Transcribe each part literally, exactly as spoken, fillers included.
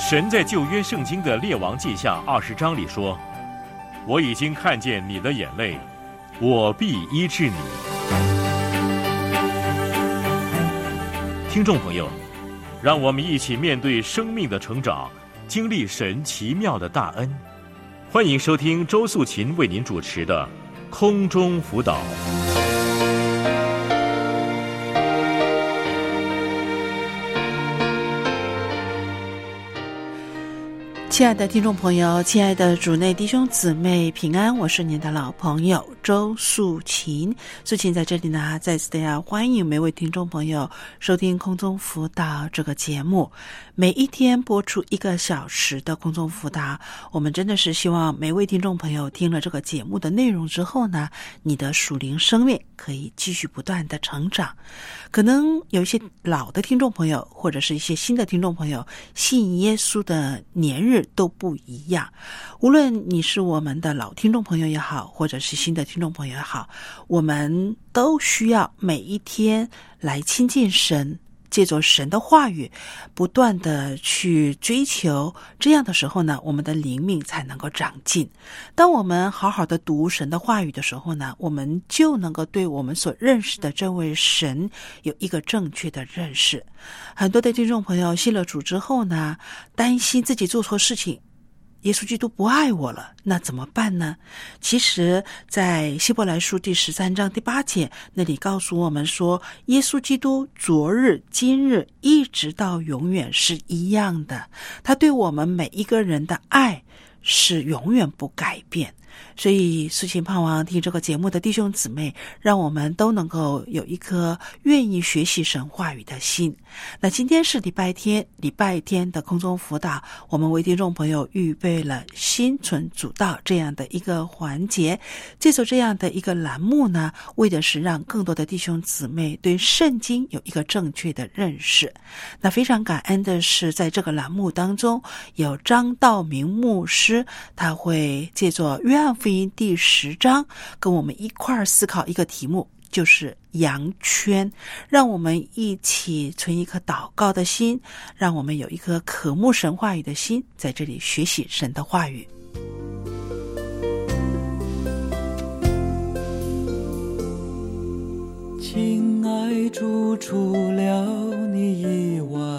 神在旧约圣经的列王记下二十章里说，我已经看见你的眼泪，我必医治你。听众朋友，让我们一起面对生命的成长，经历神奇妙的大恩。欢迎收听周素琴为您主持的空中辅导。 亲爱的听众朋友，亲爱的主内弟兄姊妹平安，我是您的老朋友周素琴。素琴在这里呢，再次的要欢迎每位听众朋友收听空中辅导这个节目。每一天播出一个小时的空中辅导，我们真的是希望每位听众朋友听了这个节目的内容之后呢，你的属灵生命可以继续不断的成长。可能有一些老的听众朋友，或者是一些新的听众朋友，信耶稣的年日都不一样。无论你是我们的老听众朋友也好，或者是新的听众朋友也好，我们都需要每一天来亲近神，借着神的话语不断的去追求，这样的时候呢，我们的灵命才能够长进。当我们好好的读神的话语的时候呢，我们就能够对我们所认识的这位神有一个正确的认识。很多的听众朋友信了主之后呢，担心自己做错事情，耶稣基督不爱我了，那怎么办呢？其实在希伯来书第十三章第八节那里告诉我们说，耶稣基督昨日今日一直到永远是一样的，他对我们每一个人的爱是永远不改变。所以素琴盼望听这个节目的弟兄姊妹，让我们都能够有一颗愿意学习神话语的心。那今天是礼拜天，礼拜天的空中辅导，我们为听众朋友预备了心存主道这样的一个环节。借着这样的一个栏目呢，为的是让更多的弟兄姊妹对圣经有一个正确的认识。那非常感恩的是，在这个栏目当中有张道明牧师，他会借着约翰福音第十章跟我们一块儿思考一个题目，就是羊圈。让我们一起存一颗祷告的心，让我们有一颗渴慕神话语的心，在这里学习神的话语。 亲爱主，除了你以外，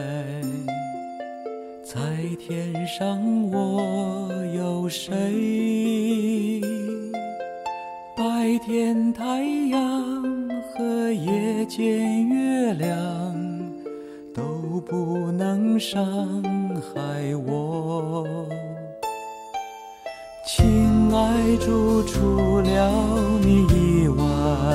在天上我有谁？白天太阳和夜间月亮都不能伤害我。亲爱主，除了你以外，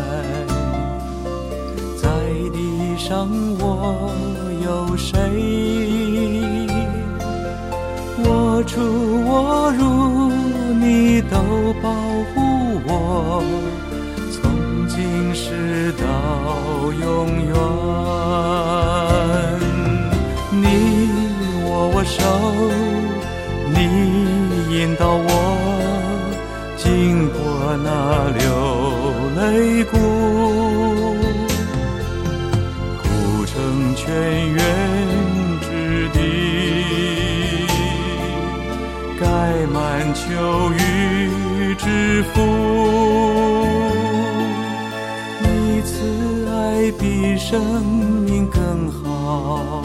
在地上我有谁？我出我入你都保护我，从今世到永远。你握我手，你引导我经过那流泪谷，古城泉源之地，盖满秋雨之福。你慈爱比生命更好，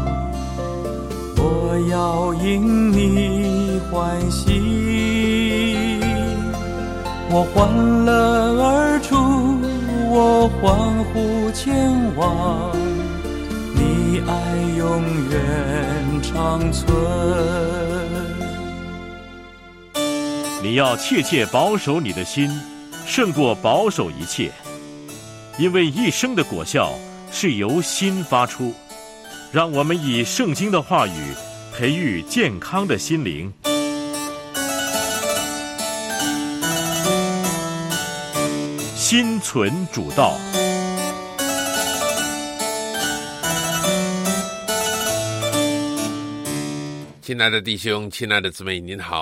我要因你欢喜。我欢乐而出，我欢呼前往，你爱永远长存。 你要切切保守你的心，胜过保守一切，因为一生的果效是由心发出。让我们以圣经的话语培育健康的心灵。心存主道。 亲爱的弟兄，亲爱的姊妹，您好，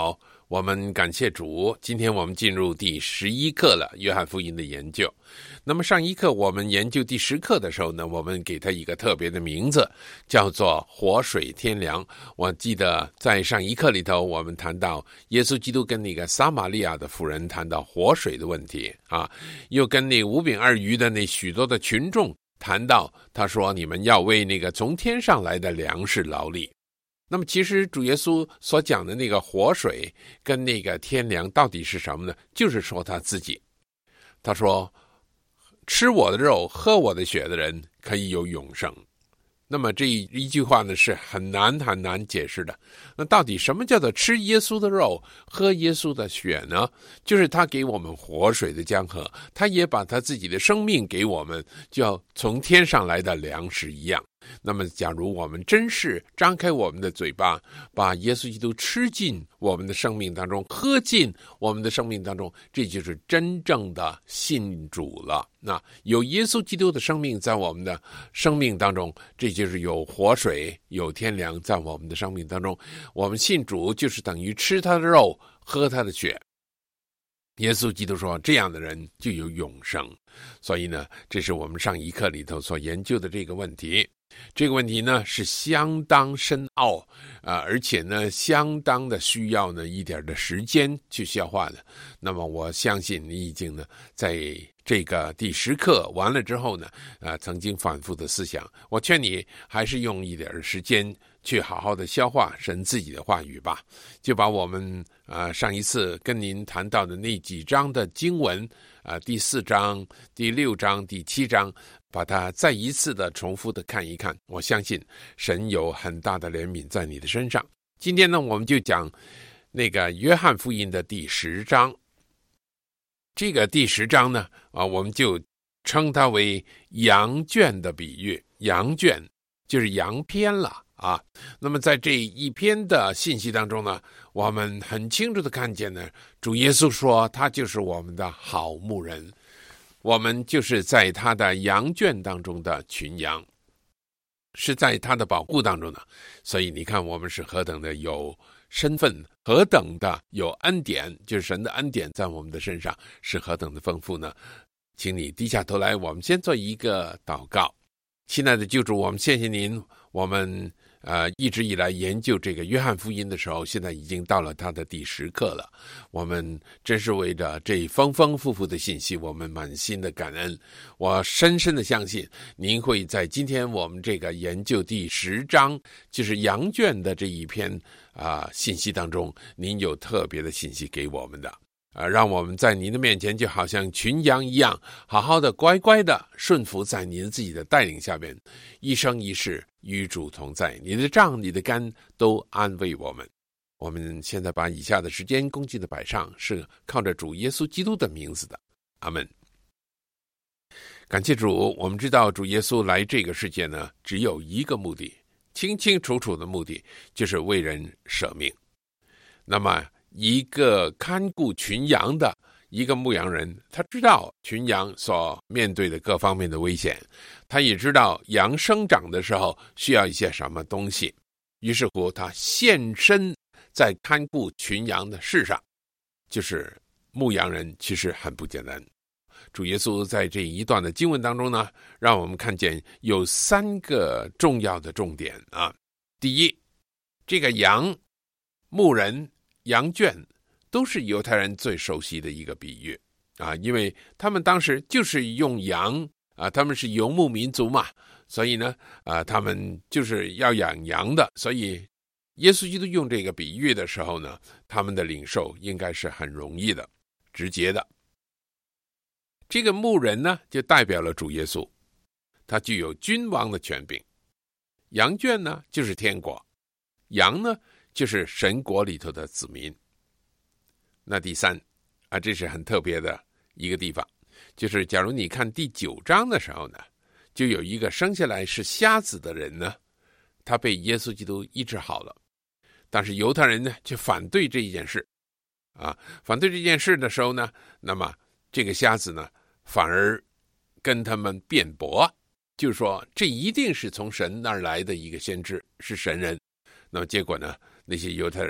我们感谢主，今天我们进入第十一课了，约翰福音的研究。那么上一课我们研究第十课的时候呢，我们给它一个特别的名字，叫做活水天粮。我记得在上一课里头，我们谈到耶稣基督跟那个撒玛利亚的妇人谈到活水的问题啊，又跟那五饼二鱼的那许多的群众谈到，他说你们要为那个从天上来的粮食劳力。那么其实主耶稣所讲的那个活水跟那个天粮到底是什么呢？就是说他自己，他说吃我的肉喝我的血的人可以有永生。那么这一句话呢是很难很难解释的。那到底什么叫做吃耶稣的肉喝耶稣的血呢？就是他给我们活水的江河，他也把他自己的生命给我们，就要从天上来的粮食一样。那么假如我们真是张开我们的嘴巴，把耶稣基督吃进我们的生命当中，喝进我们的生命当中，这就是真正的信主了。那有耶稣基督的生命在我们的生命当中，这就是有活水有天粮在我们的生命当中。我们信主就是等于吃他的肉喝他的血。耶稣基督说这样的人就有永生。所以呢，这是我们上一课里头所研究的这个问题。这个问题呢是相当深奥啊、呃，而且呢相当的需要呢一点的时间去消化的。那么我相信你已经呢在这个第十课完了之后呢，呃，曾经反复的思想。我劝你还是用一点时间去好好的消化神自己的话语吧。就把我们呃上一次跟您谈到的那几章的经文啊、呃，第四章、第六章、第七章。把它再一次的重复的看一看，我相信神有很大的怜悯在你的身上。今天呢，我们就讲那个约翰福音的第十章。这个第十章呢，啊，我们就称它为羊圈的比喻。羊圈就是羊篇了啊。那么在这一篇的信息当中呢，我们很清楚的看见呢，主耶稣说他就是我们的好牧人。我们就是在他的羊圈当中的群羊，是在他的保护当中的。所以你看我们是何等的有身份，何等的有恩典，就是神的恩典在我们的身上是何等的丰富呢？请你低下头来，我们先做一个祷告。亲爱的救主，我们谢谢您，我们呃，一直以来研究这个约翰福音的时候，现在已经到了他的第十课了。我们真是为着这丰丰富富的信息，我们满心的感恩。我深深的相信，您会在今天我们这个研究第十章，就是羊圈的这一篇啊、呃、信息当中，您有特别的信息给我们的。啊，让我们在您的面前就好像群羊一样，好好的乖乖的顺服在您自己的带领下边，一生一世与主同在。你的杖你的竿都安慰我们。我们现在把以下的时间恭敬的摆上，是靠着主耶稣基督的名字的。阿们。感谢主，我们知道主耶稣来这个世界呢，只有一个目的，清清楚楚的目的，就是为人舍命。那么一个看顾群羊的一个牧羊人，他知道群羊所面对的各方面的危险，他也知道羊生长的时候需要一些什么东西，于是乎他献身在看顾群羊的事上。就是牧羊人其实很不简单。主耶稣在这一段的经文当中呢，让我们看见有三个重要的重点啊。第一，这个羊、牧人、羊圈都是犹太人最熟悉的一个比喻啊，因为他们当时就是用羊啊，他们是游牧民族嘛，所以呢啊，他们就是要养羊的，所以耶稣基督用这个比喻的时候呢，他们的领受应该是很容易的、直接的。这个牧人呢，就代表了主耶稣，他具有君王的权柄。羊圈呢，就是天国，羊呢就是神国里头的子民。那第三啊，这是很特别的一个地方，就是假如你看第九章的时候呢，就有一个生下来是瞎子的人呢，他被耶稣基督医治好了。但是犹太人呢，却反对这一件事啊，反对这件事的时候呢，那么这个瞎子呢，反而跟他们辩驳，就是说这一定是从神那儿来的一个先知，是神人。那么结果呢，那些犹太人呢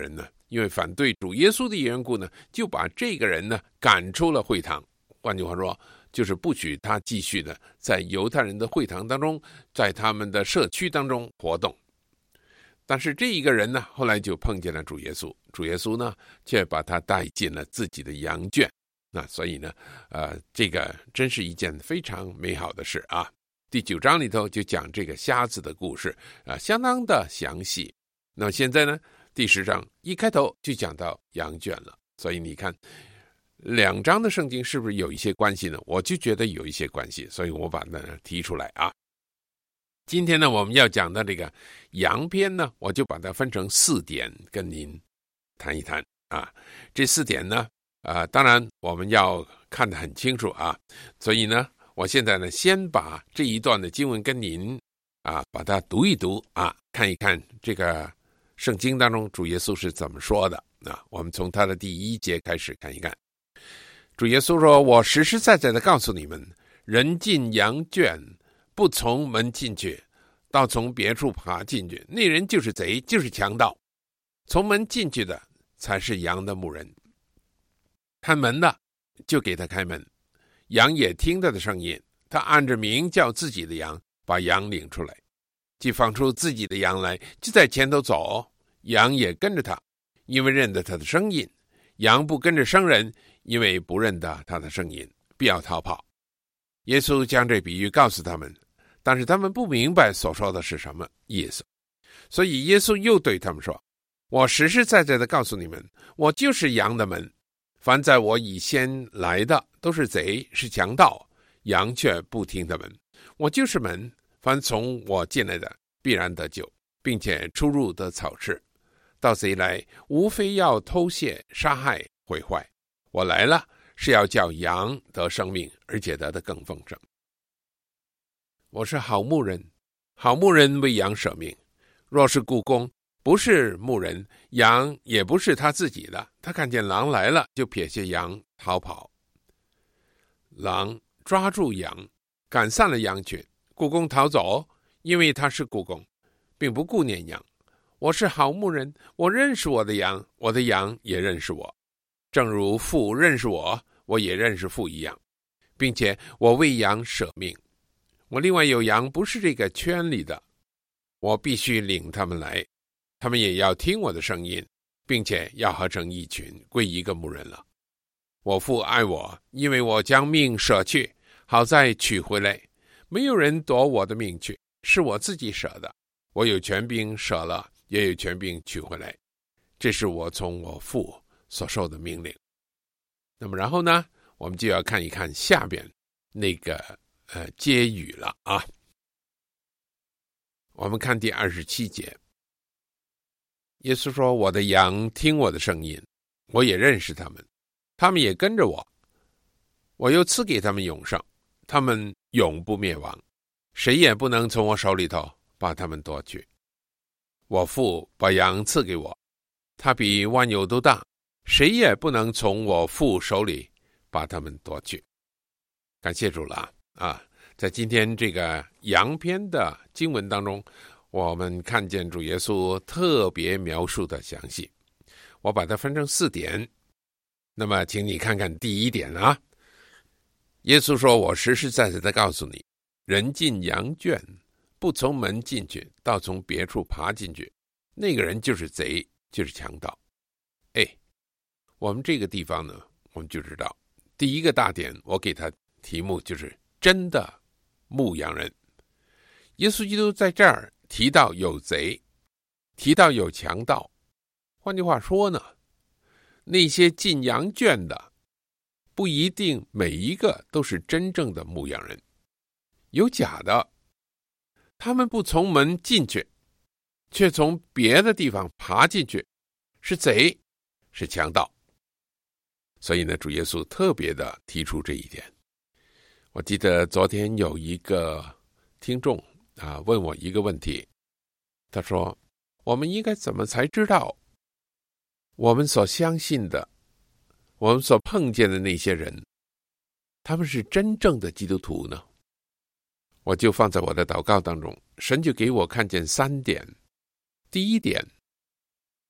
因为反对主耶稣的缘故呢，就把这个人呢赶出了会堂。换句话说，就是不许他继续的在犹太人的会堂当中，在他们的社区当中活动。但是这一个人呢，后来就碰见了主耶稣，主耶稣呢却把他带进了自己的羊圈。那所以呢，呃，这个真是一件非常美好的事啊。第九章里头就讲这个瞎子的故事啊，相当的详细。那么现在呢，第十章一开头就讲到羊圈了，所以你看两章的圣经是不是有一些关系呢？我就觉得有一些关系，所以我把它提出来啊。今天呢，我们要讲的这个羊篇呢，我就把它分成四点跟您谈一谈啊。这四点呢，啊、呃，当然我们要看得很清楚啊，所以呢，我现在呢，先把这一段的经文跟您啊，把它读一读啊，看一看这个圣经当中主耶稣是怎么说的啊。我们从他的第一节开始看一看。主耶稣说：“我实实在在的告诉你们，人进羊圈，不从门进去，倒从别处爬进去，那人就是贼，就是强盗。从门进去的才是羊的牧人。看门的就给他开门，羊也听他的声音，他按着名叫自己的羊，把羊领出来，既放出自己的羊来，就在前头走，羊也跟着他，因为认得他的声音。羊不跟着生人，因为不认得他的声音，必要逃跑。”耶稣将这比喻告诉他们，但是他们不明白所说的是什么意思。所以耶稣又对他们说：“我实实在在的告诉你们，我就是羊的门。凡在我以先来的，都是贼，是强盗，羊却不听他们。我就是门，凡从我进来的，必然得救，并且出入得草吃。盗贼来，无非要偷窃、杀害、毁坏。我来了，是要叫羊得生命，而且得的更丰盛。我是好牧人，好牧人为羊舍命。若是雇工不是牧人，羊也不是他自己的，他看见狼来了，就撇下羊逃跑。狼抓住羊，赶散了羊群，雇工逃走，因为他是雇工，并不顾念羊。我是好牧人，我认识我的羊，我的羊也认识我，正如父认识我，我也认识父一样，并且我为羊舍命。我另外有羊不是这个圈里的，我必须领他们来，他们也要听我的声音，并且要合成一群，归一个牧人了。我父爱我，因为我将命舍去，好再取回来。没有人夺我的命去，是我自己舍的。我有权柄舍了，也有权柄取回来，这是我从我父所受的命令。那么然后呢，我们就要看一看下边那个呃接语了啊。我们看第二十七节，耶稣说：“我的羊听我的声音，我也认识他们，他们也跟着我。我又赐给他们永生，他们永不灭亡，谁也不能从我手里头把他们夺去。我父把羊赐给我，他比万有都大，谁也不能从我父手里把他们夺去。”感谢主了啊！在今天这个羊篇的经文当中，我们看见主耶稣特别描述的详细。我把它分成四点，那么请你看看第一点啊。耶稣说：“我实实在在的告诉你，人进羊圈，不从门进去，倒从别处爬进去，那个人就是贼，就是强盗。”哎，我们这个地方呢，我们就知道第一个大点，我给他题目就是真的牧羊人。耶稣基督在这儿提到有贼，提到有强盗，换句话说呢，那些进羊圈的不一定每一个都是真正的牧羊人，有假的，他们不从门进去，却从别的地方爬进去，是贼，是强盗。所以呢，主耶稣特别的提出这一点。我记得昨天有一个听众啊问我一个问题，他说：“我们应该怎么才知道我们所相信的，我们所碰见的那些人，他们是真正的基督徒呢？”我就放在我的祷告当中，神就给我看见三点。第一点，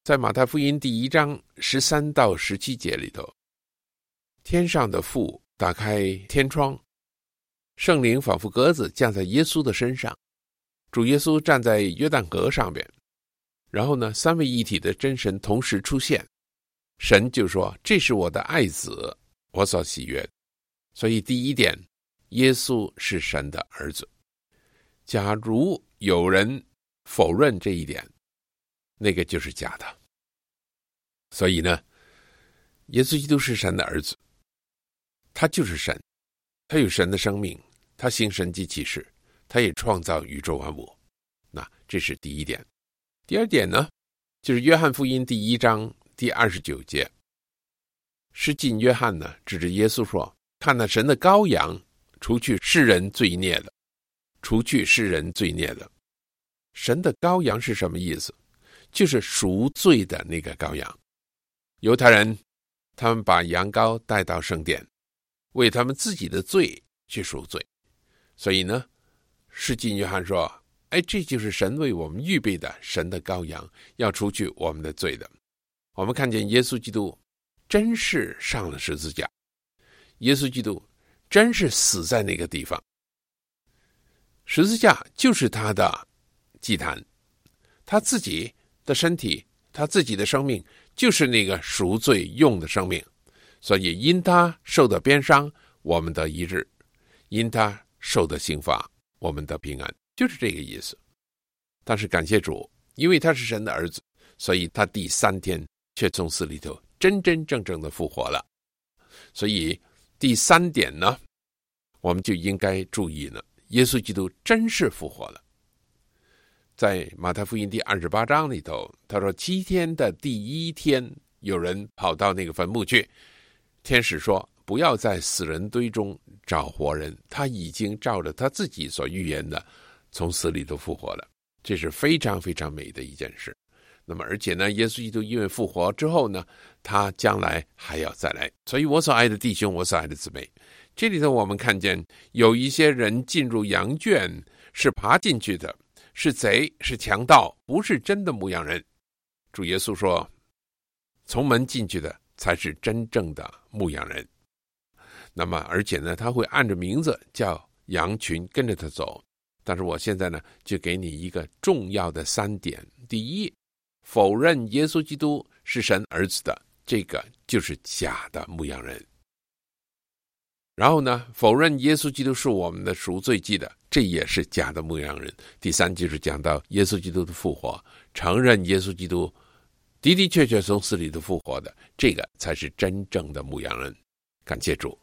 在马太福音第一章十三到十七节里头，天上的父打开天窗，圣灵仿佛鸽子降在耶稣的身上，主耶稣站在约旦河上边，然后呢，三位一体的真神同时出现，神就说：这是我的爱子，我所喜悦的。所以第一点，耶稣是神的儿子。假如有人否认这一点，那个就是假的。所以呢，耶稣基督是神的儿子，他就是神，他有神的生命，他行神迹奇事，他也创造宇宙万物。那这是第一点。第二点呢，就是约翰福音第一章第二十九节，施浸约翰呢指着耶稣说：看那神的羔羊，除去世人罪孽的，除去世人罪孽的。神的羔羊是什么意思？就是赎罪的那个羔羊。犹太人他们把羊羔带到圣殿，为他们自己的罪去赎罪。所以呢，施浸约翰说：哎，这就是神为我们预备的神的羔羊，要除去我们的罪的。我们看见耶稣基督真是上了十字架，耶稣基督真是死在那个地方，十字架就是他的祭坛，他自己的身体，他自己的生命就是那个赎罪用的生命。所以因他受的鞭伤，我们得医治；因他受的刑罚，我们得平安，就是这个意思。但是感谢主，因为他是神的儿子，所以他第三天却从死里头真真正正的复活了。所以第三点呢，我们就应该注意呢，耶稣基督真是复活了。在马太福音第二十八章里头，他说七天的第一天，有人跑到那个坟墓去，天使说：不要在死人堆中找活人，他已经照着他自己所预言的从死里头复活了。这是非常非常美的一件事。那么而且呢，耶稣基督因为复活之后呢，他将来还要再来。所以我所爱的弟兄，我所爱的姊妹，这里头我们看见有一些人进入羊圈是爬进去的，是贼，是强盗，不是真的牧羊人。主耶稣说，从门进去的才是真正的牧羊人。那么而且呢，他会按着名字叫羊群跟着他走。但是我现在呢，就给你一个重要的三点。第一，否认耶稣基督是神儿子的，这个就是假的牧羊人。然后呢，否认耶稣基督是我们的赎罪祭的，这也是假的牧羊人。第三，就是讲到耶稣基督的复活，承认耶稣基督的的确确从死里头复活的，这个才是真正的牧羊人。感谢主。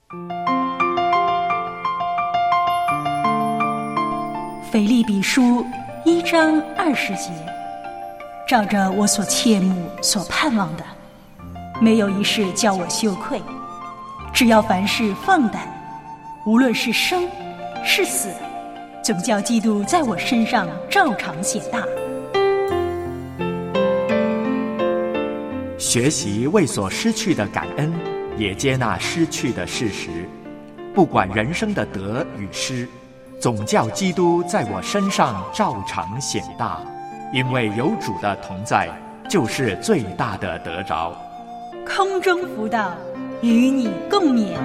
腓立比书一章二十节，照着我所切慕所盼望的，没有一事叫我羞愧，只要凡事放胆，无论是生是死，总叫基督在我身上照常显大。 学习为所失去的感恩，也接纳失去的事实，不管人生的得与失，总叫基督在我身上照常显大。因为有主的同在，就是最大的得着。 空中福道，与你共勉。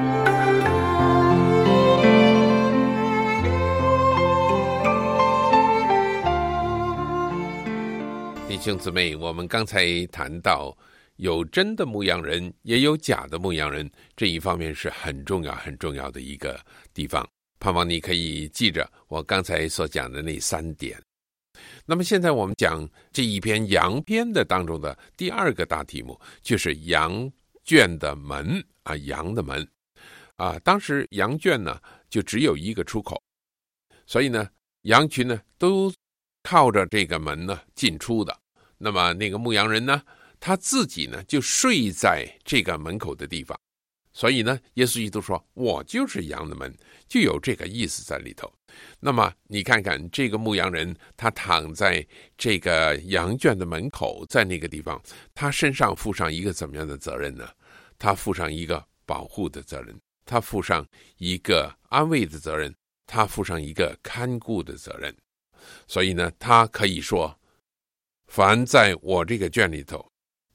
弟兄姊妹，我们刚才谈到有真的牧羊人，也有假的牧羊人，这一方面是很重要很重要的一个地方。盼望你可以记着我刚才所讲的那三点。那么现在我们讲这一篇羊篇的当中的第二个大题目，就是羊圈的门啊，羊的门啊。当时羊圈呢就只有一个出口，所以呢羊群呢都靠着这个门呢进出的。那么那个牧羊人呢，他自己呢就睡在这个门口的地方。所以呢，耶稣基督说，我就是羊的门，就有这个意思在里头。那么你看看这个牧羊人，他躺在这个羊圈的门口，在那个地方，他身上负上一个怎么样的责任呢？他负上一个保护的责任，他负上一个安慰的责任，他负上一个看顾的责任。所以呢，他可以说，凡在我这个圈里头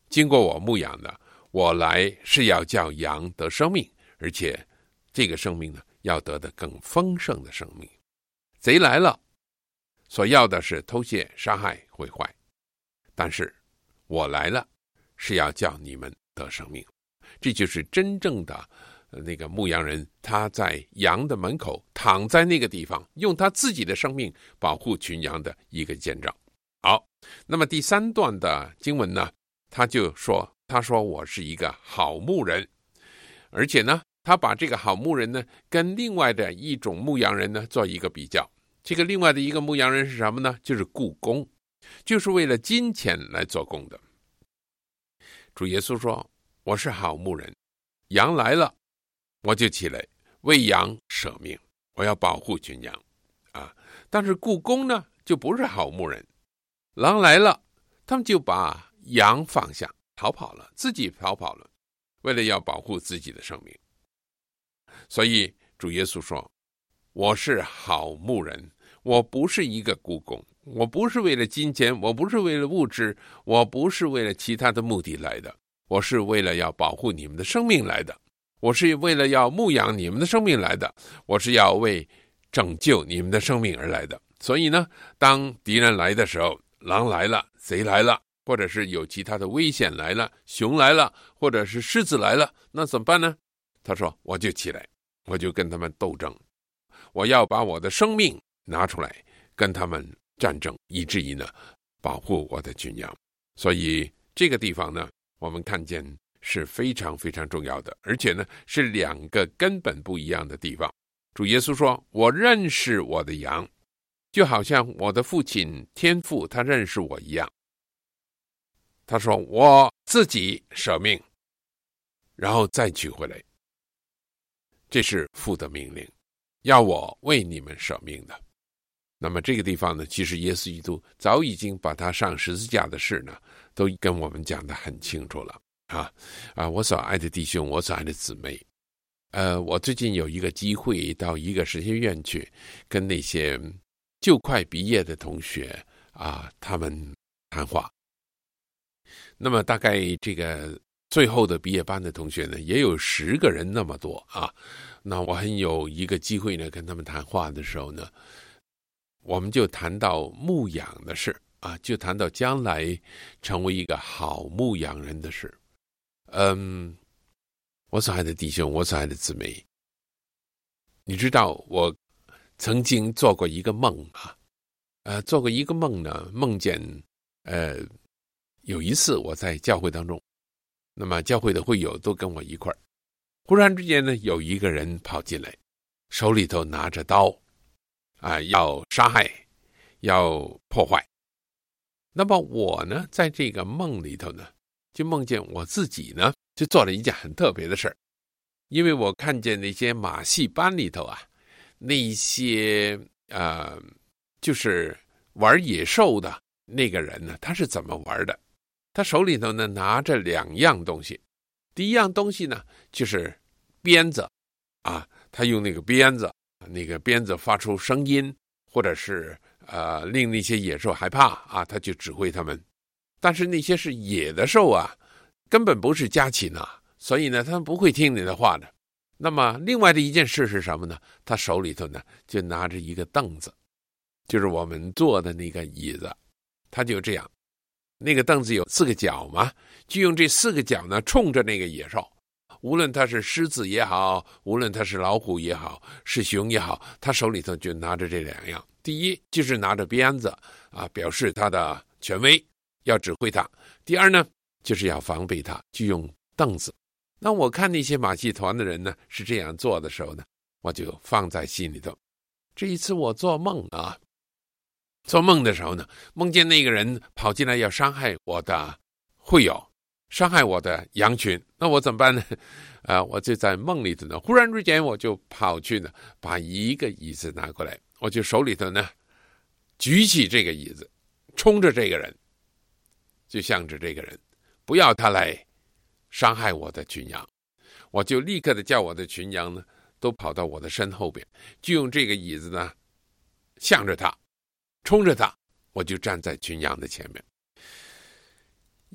经过我牧养的，我来是要叫羊得生命，而且这个生命呢，要得的更丰盛的生命。贼来了，所要的是偷窃、杀害、毁坏，但是我来了是要叫你们得生命。这就是真正的那个牧羊人，他在羊的门口躺在那个地方，用他自己的生命保护群羊的一个见证。好，那么第三段的经文呢，他就说，他说我是一个好牧人，而且呢，他把这个好牧人呢跟另外的一种牧羊人呢做一个比较。这个另外的一个牧羊人是什么呢？就是雇工，就是为了金钱来做工的。主耶稣说，我是好牧人，羊来了我就起来为羊舍命，我要保护群羊啊。但是雇工呢就不是好牧人，狼来了他们就把羊放下逃跑了，自己逃跑了，为了要保护自己的生命。所以主耶稣说，我是好牧人，我不是一个雇工，我不是为了金钱，我不是为了物质，我不是为了其他的目的来的，我是为了要保护你们的生命来的，我是为了要牧养你们的生命来的，我是要为拯救你们的生命而来的。所以呢，当敌人来的时候，狼来了，贼来了，或者是有其他的危险来了，熊来了，或者是狮子来了，那怎么办呢？他说，我就起来，我就跟他们斗争，我要把我的生命拿出来跟他们战争，以至于呢保护我的群羊。所以这个地方呢，我们看见是非常非常重要的，而且呢是两个根本不一样的地方。主耶稣说，我认识我的羊，就好像我的父亲天父他认识我一样。他说，我自己舍命然后再取回来，这是父的命令，要我为你们舍命的。那么这个地方呢，其实耶稣基督早已经把他上十字架的事呢都跟我们讲得很清楚了啊啊！我所爱的弟兄，我所爱的姊妹，呃，我最近有一个机会到一个神学院去，跟那些就快毕业的同学啊，他们谈话。那么大概这个最后的毕业班的同学呢，也有十个人那么多啊。那我很有一个机会呢，跟他们谈话的时候呢，我们就谈到牧养的事啊，就谈到将来成为一个好牧养人的事。嗯，我所爱的弟兄，我所爱的姊妹，你知道我曾经做过一个梦啊，呃，做过一个梦呢，梦见呃有一次我在教会当中，那么教会的会友都跟我一块儿，忽然之间呢，有一个人跑进来，手里头拿着刀啊，要杀害，要破坏。那么我呢，在这个梦里头呢，就梦见我自己呢，就做了一件很特别的事儿。因为我看见那些马戏班里头啊，那些呃，就是玩野兽的那个人呢，他是怎么玩的？他手里头呢拿着两样东西，第一样东西呢就是鞭子啊，他用那个鞭子，那个鞭子发出声音，或者是呃令那些野兽害怕啊，他就指挥他们。但是那些是野的兽啊，根本不是家禽啊，所以呢他们不会听你的话的。那么另外的一件事是什么呢？他手里头呢就拿着一个凳子，就是我们坐的那个椅子，他就这样，那个凳子有四个角嘛，就用这四个角呢冲着那个野兽，无论他是狮子也好，无论他是老虎也好，是熊也好，他手里头就拿着这两样。第一就是拿着鞭子啊，表示他的权威，要指挥他。第二呢，就是要防备他，就用凳子。那我看那些马戏团的人呢是这样做的时候呢，我就放在心里头。这一次我做梦啊，做梦的时候呢，梦见那个人跑进来要伤害我的会友，伤害我的羊群，那我怎么办呢？啊、呃，我就在梦里头呢，忽然之间我就跑去呢，把一个椅子拿过来，我就手里头呢举起这个椅子，冲着这个人，就向着这个人，不要他来伤害我的群羊。我就立刻的叫我的群羊呢都跑到我的身后边，就用这个椅子呢向着他，冲着他，我就站在群羊的前面。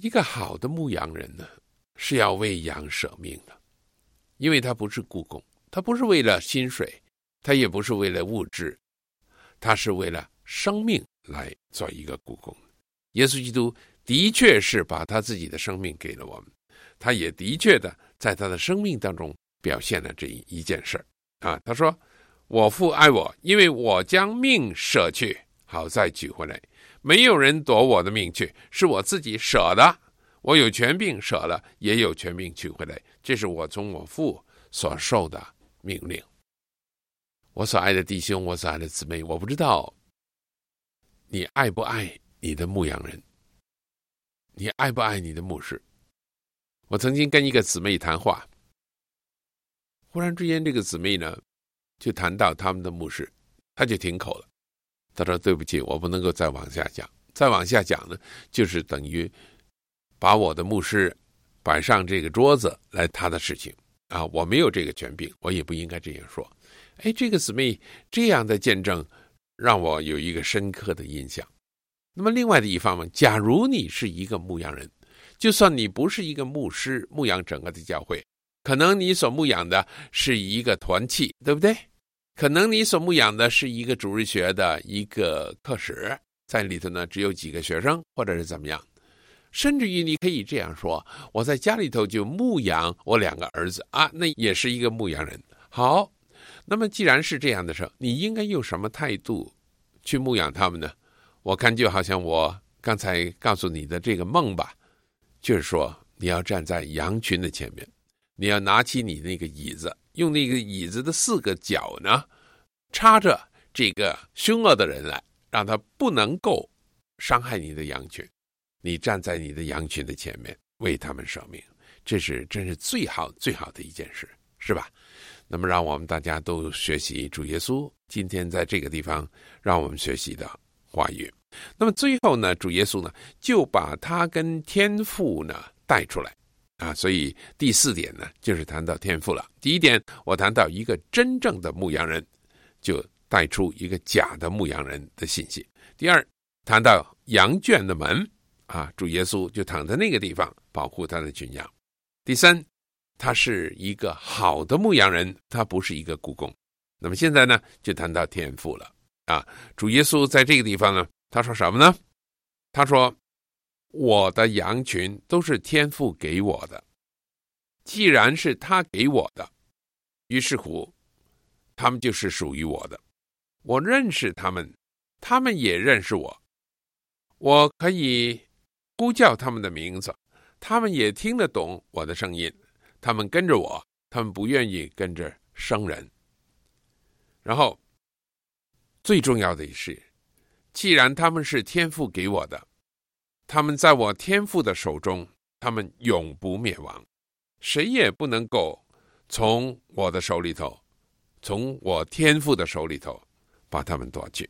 一个好的牧羊人呢，是要为羊舍命的，因为他不是雇工，他不是为了薪水，他也不是为了物质，他是为了生命来做一个雇工。耶稣基督的确是把他自己的生命给了我们，他也的确的在他的生命当中表现了这一件事啊。他说：“我父爱我，因为我将命舍去，好再取回来。没有人夺我的命去，是我自己舍的。我有权柄舍了，也有权柄取回来。这是我从我父所受的命令。”我所爱的弟兄，我所爱的姊妹，我不知道你爱不爱你的牧羊人，你爱不爱你的牧师？我曾经跟一个姊妹谈话，忽然之间这个姊妹呢就谈到他们的牧师，他就停口了。他说：“对不起，我不能够再往下讲，再往下讲呢，就是等于把我的牧师摆上这个桌子来他的事情啊，我没有这个权柄，我也不应该这样说。”哎，这个姊妹这样的见证让我有一个深刻的印象。那么另外的一方面，假如你是一个牧羊人，就算你不是一个牧师牧养整个的教会，可能你所牧养的是一个团契，对不对？可能你所牧养的是一个主日学的一个课室，在里头呢只有几个学生，或者是怎么样。甚至于你可以这样说，我在家里头就牧养我两个儿子啊，那也是一个牧羊人。好，那么既然是这样的时候，你应该用什么态度去牧养他们呢？我看就好像我刚才告诉你的这个梦吧，就是说你要站在羊群的前面，你要拿起你那个椅子，用那个椅子的四个角呢插着这个凶恶的人来，让他不能够伤害你的羊群。你站在你的羊群的前面，为他们舍命，这是真是最好最好的一件事，是吧？那么让我们大家都学习主耶稣今天在这个地方让我们学习的话语。那么最后呢，主耶稣呢就把他跟天父呢带出来啊，所以第四点呢就是谈到天父了。第一点我谈到一个真正的牧羊人，就带出一个假的牧羊人的信息。第二，谈到羊圈的门啊，主耶稣就躺在那个地方保护他的群羊。第三，他是一个好的牧羊人，他不是一个雇工。那么现在呢就谈到天父了啊，主耶稣在这个地方呢他说什么呢？他说我的羊群都是天父给我的，既然是他给我的，于是乎他们就是属于我的，我认识他们，他们也认识我，我可以呼叫他们的名字，他们也听得懂我的声音，他们跟着我，他们不愿意跟着生人。然后最重要的是，既然他们是天父给我的，他们在我天父的手中，他们永不灭亡，谁也不能够从我的手里头，从我天父的手里头把他们夺去。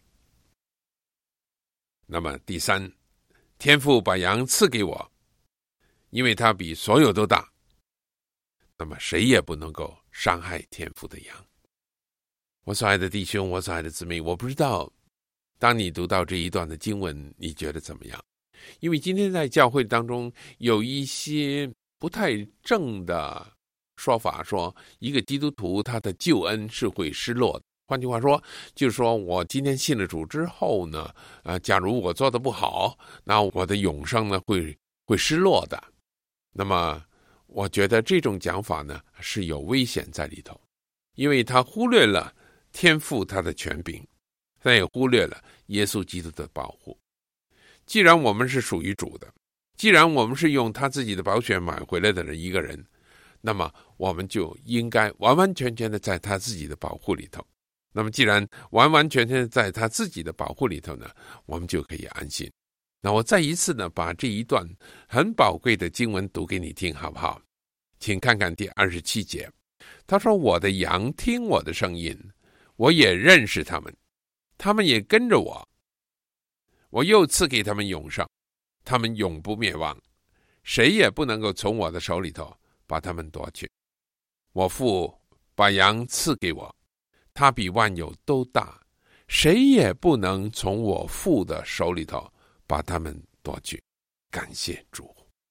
那么第三，天父把羊赐给我，因为他比所有都大，那么谁也不能够伤害天父的羊。我所爱的弟兄，我所爱的姊妹，我不知道当你读到这一段的经文你觉得怎么样？因为今天在教会当中有一些不太正的说法，说一个基督徒他的救恩是会失落的。换句话说，就是说我今天信了主之后呢，呃，假如我做得不好，那我的永生呢会会失落的。那么我觉得这种讲法呢是有危险在里头，因为他忽略了天父他的权柄，他也忽略了耶稣基督的保护。既然我们是属于主的，既然我们是用他自己的宝血买回来的一个人，那么我们就应该完完全全的在他自己的保护里头。那么既然完完全全在他自己的保护里头呢，我们就可以安心。那我再一次呢把这一段很宝贵的经文读给你听好不好？请看看第二十七节，他说我的羊听我的声音，我也认识他们，他们也跟着我，我又赐给他们永生，他们永不灭亡，谁也不能够从我的手里头把他们夺去。我父把羊赐给我，他比万有都大，谁也不能从我父的手里头把他们夺去。感谢主。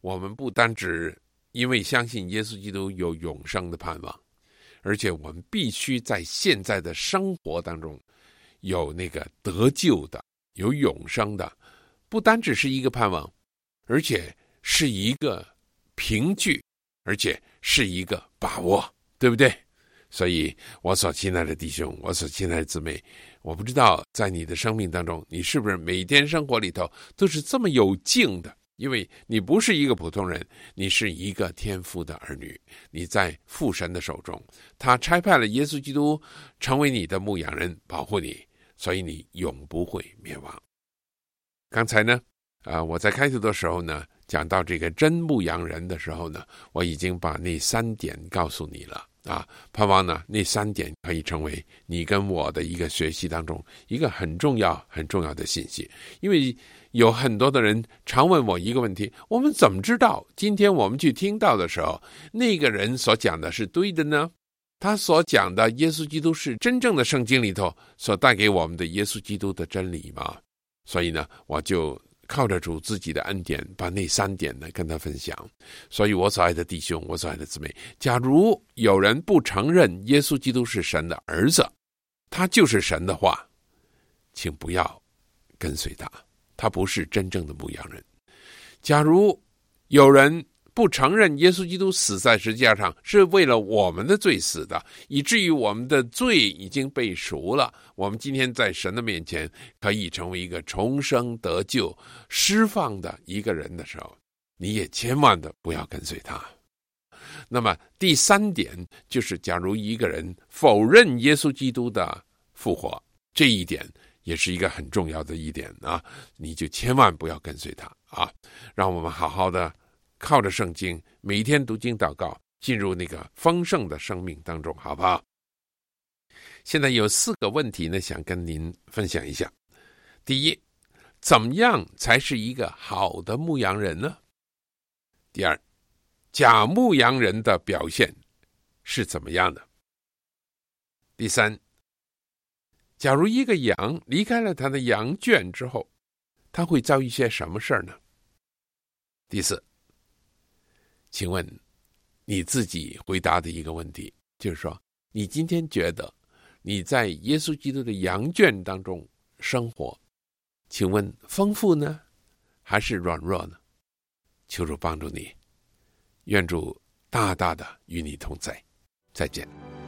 我们不单只因为相信耶稣基督有永生的盼望，而且我们必须在现在的生活当中有那个得救的，有永生的，不单只是一个盼望，而且是一个凭据，而且是一个把握，对不对？所以我所亲爱的弟兄，我所亲爱的姊妹，我不知道在你的生命当中，你是不是每天生活里头都是这么有劲的，因为你不是一个普通人，你是一个天父的儿女，你在父神的手中，他差派了耶稣基督成为你的牧羊人，保护你，所以你永不会灭亡。刚才呢呃，我在开头的时候呢讲到这个真牧羊人的时候呢，我已经把那三点告诉你了啊，盼望呢那三点可以成为你跟我的一个学习当中一个很重要很重要的信息。因为有很多的人常问我一个问题，我们怎么知道今天我们去听到的时候，那个人所讲的是对的呢？他所讲的耶稣基督是真正的圣经里头所带给我们的耶稣基督的真理吗？所以呢，我就靠着主自己的恩典，把那三点呢跟他分享。所以我所爱的弟兄，我所爱的姊妹，假如有人不承认耶稣基督是神的儿子，他就是神的话，请不要跟随他，他不是真正的牧羊人。假如有人不承认耶稣基督死在十字架上是为了我们的罪死的，以至于我们的罪已经被赎了，我们今天在神的面前可以成为一个重生得救释放的一个人的时候，你也千万的不要跟随他。那么第三点就是，假如一个人否认耶稣基督的复活，这一点也是一个很重要的一点啊，你就千万不要跟随他啊。让我们好好的靠着圣经，每一天读经祷告，进入那个丰盛的生命当中，好不好？现在有四个问题呢，想跟您分享一下。第一，怎么样才是一个好的牧羊人呢？第二，假牧羊人的表现是怎么样的？第三，假如一个羊离开了他的羊圈之后，他会遭遇些什么事儿呢？第四，请问你自己回答的一个问题，就是说，你今天觉得你在耶稣基督的羊圈当中生活，请问丰富呢，还是软弱呢？求主帮助你，愿主大大的与你同在。再见。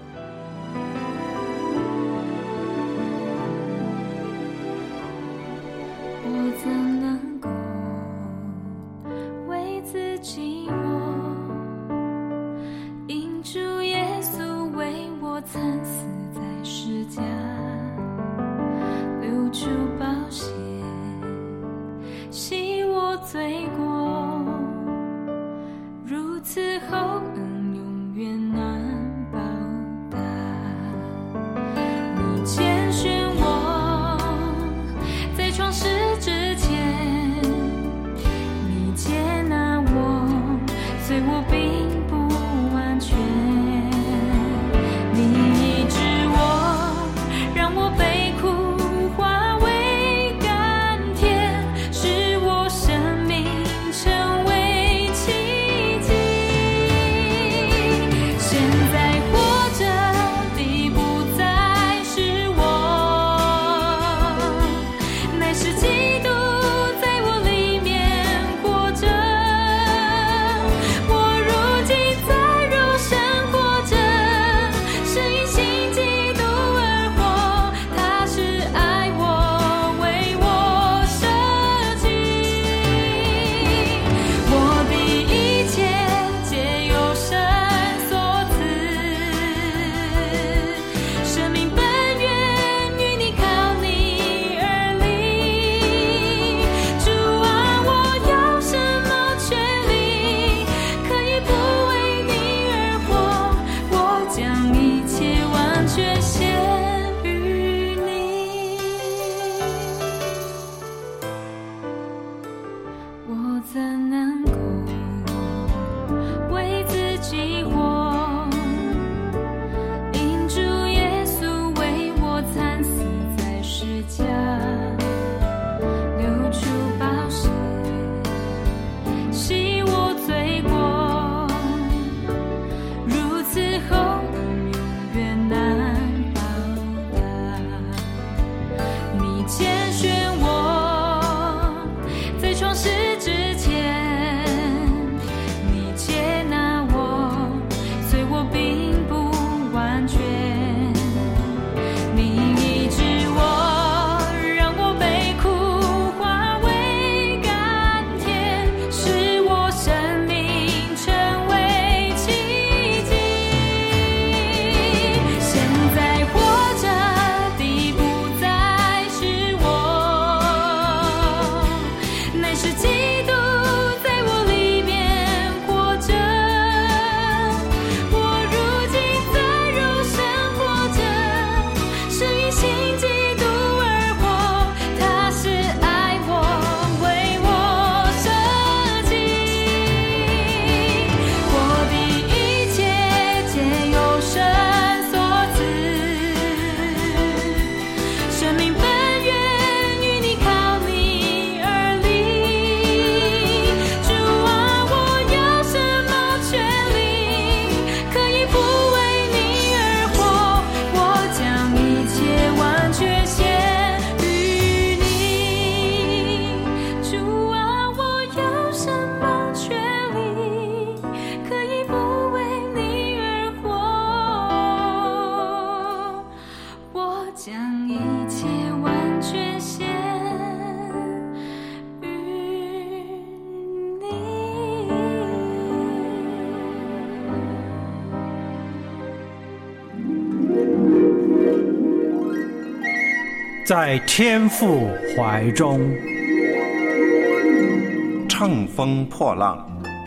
我怎能够为自己活，因主耶稣为我曾死在十架，流出宝血洗我罪过，如此厚恩永远难报答。你拣选我在创世之前，你接纳我，虽我并不完全，你医治我，让我被苦化为甘甜，使我生命还是基督在我里面活着。我如今在肉身活着，是因信基督而活。他是爱我，为我舍己。我的一切皆由神所赐，生命本源与你靠你而立。主啊，我有什么权利可以不为你而活？我将一切完全献于你。主啊，我有什么权利可以不为你而活？我将一切完全献于你。 在天父怀中， 乘风破浪。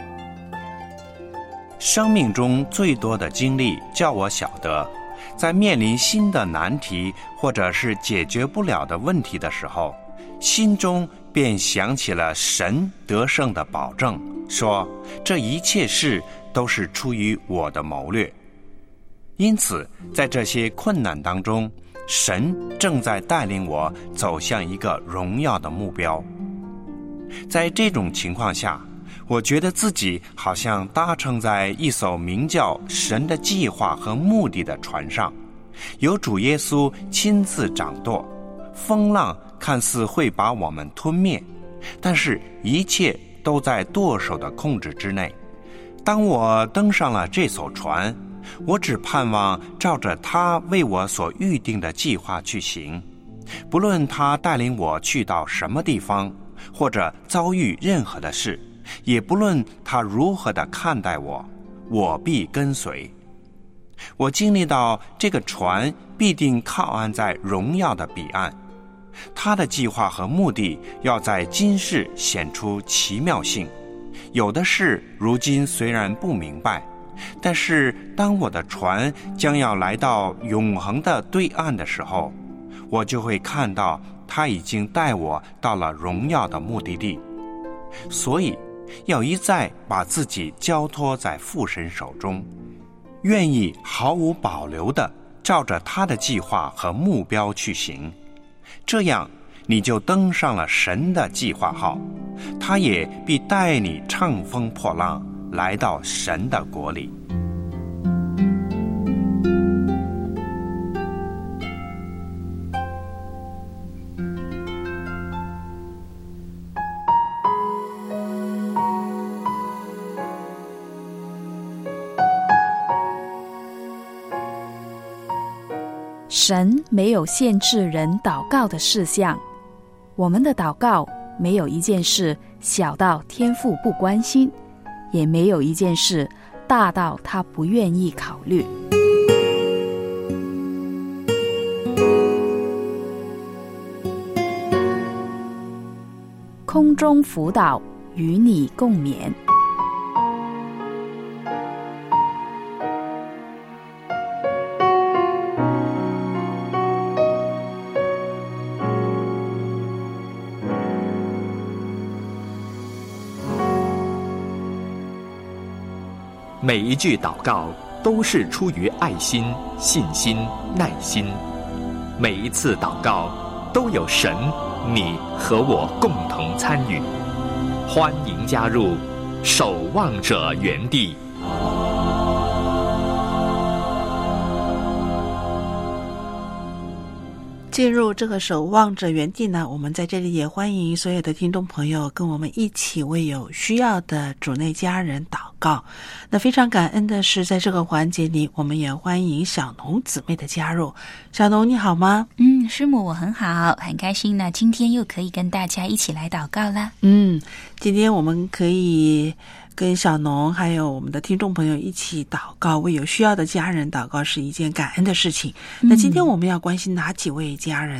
生命中最多的经历叫我晓得，在面临新的难题或者是解决不了的问题的时候，心中便想起了神得胜的保证，说这一切事都是出于我的谋略。因此在这些困难当中，神正在带领我走向一个荣耀的目标。在这种情况下，我觉得自己好像搭乘在一艘名叫神的计划和目的的船上，由主耶稣亲自掌舵，风浪看似会把我们吞灭，但是一切都在舵手的控制之内。当我登上了这艘船，我只盼望照着他为我所预定的计划去行，不论他带领我去到什么地方，或者遭遇任何的事，也不论他如何的看待我，我必跟随。我经历到这个船必定靠岸在荣耀的彼岸，他的计划和目的要在今世显出奇妙性。有的事如今虽然不明白，但是当我的船将要来到永恒的对岸的时候，我就会看到他已经带我到了荣耀的目的地。所以要一再把自己交托在父神手中，愿意毫无保留地照着他的计划和目标去行。这样你就登上了神的计划号，他也必带你乘风破浪来到神的国里。 神没有限制人祷告的事项，我们的祷告没有一件事小到天父不关心，也没有一件事大到他不愿意考虑。空中辅导，与你共勉。 每一句祷告都是出于爱心、信心、耐心。每一次祷告都有神、你和我共同参与。欢迎加入守望者园地。 进入这个守望者园地呢，我们在这里也欢迎所有的听众朋友跟我们一起为有需要的主内家人祷告。那非常感恩的是，在这个环节里，我们也欢迎小农姊妹的加入。小农你好吗？ 嗯，师母我很好，很开心呢，今天又可以跟大家一起来祷告啦。 嗯，今天我们可以跟小农还有我们的听众朋友一起祷告，为有需要的家人祷告是一件感恩的事情。那今天我们要关心哪几位家人呢？